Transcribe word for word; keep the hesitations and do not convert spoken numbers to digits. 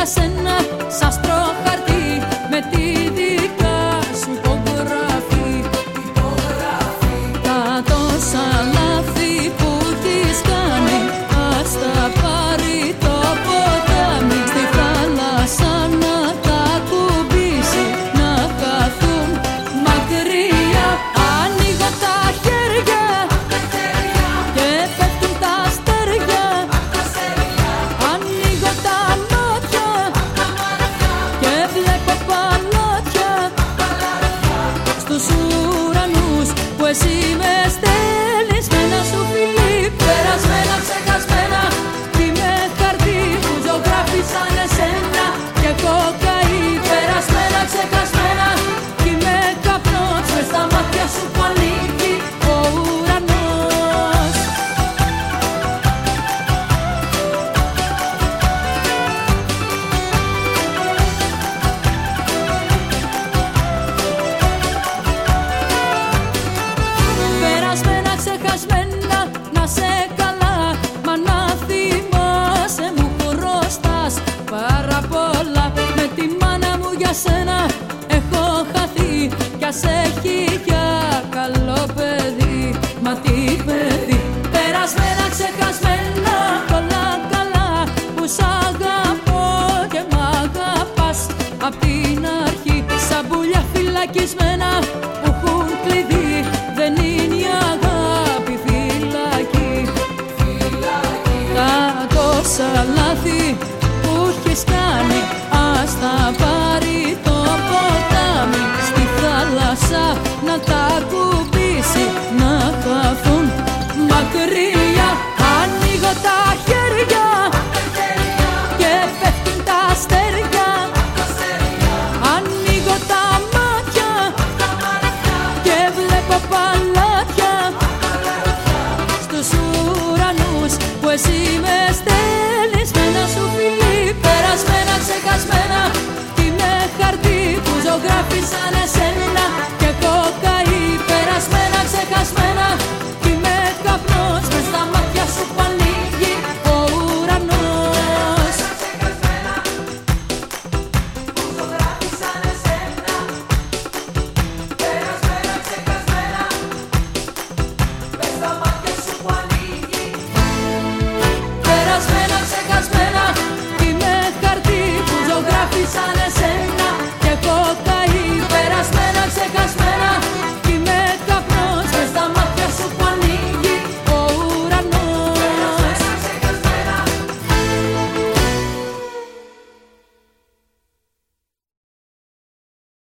σένα σ' άσπρο χαρτί με τη δικά σου υπογραφή. Τα τόσα λάθη που έχεις κάνει ας τα πάρει το ποτάμι στη θάλασσα να τα κουμπίσει, να χαθούν μακριά. Ανοίγω τα χέρια και πέφτουν τα αστέρια. Ανοίγω τα μάτια και βλέπω παλάτια στους ουρανούς που εσύ με στέλνεις με ένα σου φιλί. Περασμένα, ξεχασμένα κι με χαρτί που ζωγράφισαν εσένα και έχω καεί. Περασμένα, ξεχασμένα κι με καπνός μες στα μάτια σου που ανοίγει ο ουρανός. Περασμένα, ξεχασμένα, να σε καλά, μα να θυμάσαι μου χρωστάς πάρα πολλά. Με τη μάνα μου για σένα έχω χαθεί κι ας έχει για καλό παιδί, μα τι παιδί. Περασμένα, ξεχασμένα, όλα καλά που σ' αγαπώ και μ' αγαπάς απ' την αρχή. Σαν πουλιά φυλακισμένα που έχουν κλειδί, δεν είναι η αγάπη φυλακή. Τα τόσα λάθη που έχεις κάνει